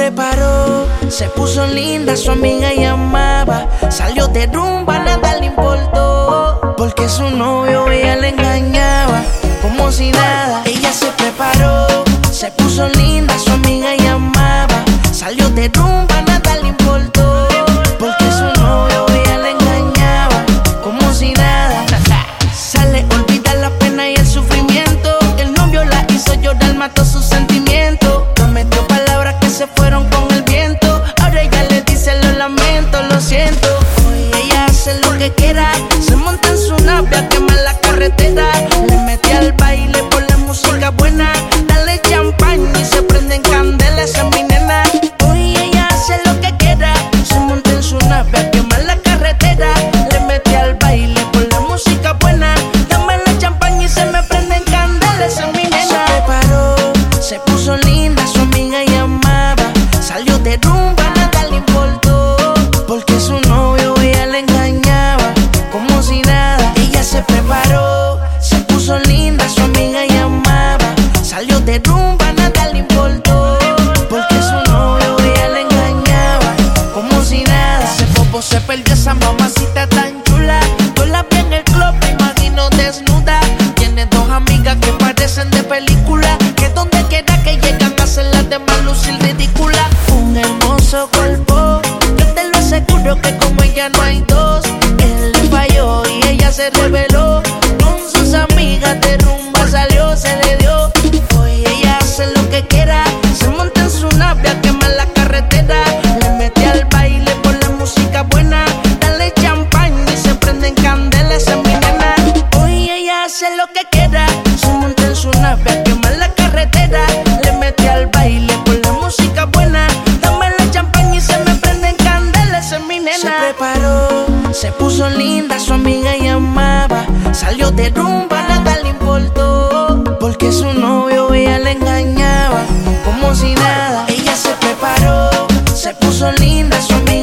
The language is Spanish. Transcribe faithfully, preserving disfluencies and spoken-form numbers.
preparó, se puso linda, su amiga llamaba. Salió de rumba, nada le importó, porque su novio ella le engañaba. Como si nada, ella se preparó, se puso linda, su amiga llamaba. Salió de rumba, nada le importó, porque su novio ella le engañaba. Como si nada, sale, olvida la pena y el sufrimiento. El novio la hizo llorar, mató sus sentimientos. Prometió palabras que se fueron con el viento. Ahora ella le dice lo lamento, lo siento. Hoy ella hace lo que quiera, se monta en su nave a quemar la carretera. Le mete al baile por la música buena. Dale champaña y se prenden candelas, esa es mi nena. Hoy ella hace lo que quiera, se monta en su nave a quemar la carretera. Le mete al baile por la música buena. Dame la champaña y se me prenden candelas, esa es mi nena. Se preparó, se puso linda, su amiga llamaba. Salió de rumba, nada le importó, porque su novio ella le engañaba. Como si nada, ella se preparó, se puso linda, su amiga llamaba. Salió de rumba, nada le importó, porque su novio ella le engañaba. Como si nada, ese popo se perdió, esa mamacita tan chula. Yo la vi en el club, me imagino desnuda. Tiene dos amigas que parecen de película, que donde quiera que llegan hacen las demás lucir ridícula. Un hermoso cuerpo, yo te lo aseguro que como ella no hay dos. Él le falló y ella se reveló. Con sus amigas de rumba salió, se le dio. Hoy ella hace lo que quiera, se monta en su nave a quemar la carretera. Le mete al baile por la música buena. Dale champaña y se prenden candelas, esa es mi nena. Hoy ella hace lo que quiera, se monta en su nave a quemar la carretera. Le mete al baile por la música buena. Dame la champaña y se me prenden candelas, esa es mi nena. Se preparó, se puso linda, su amiga llamaba. Salió de rumba, nada le importó, porque su novio ella le engañaba. Como si nada, ella se preparó, se puso linda, su amiga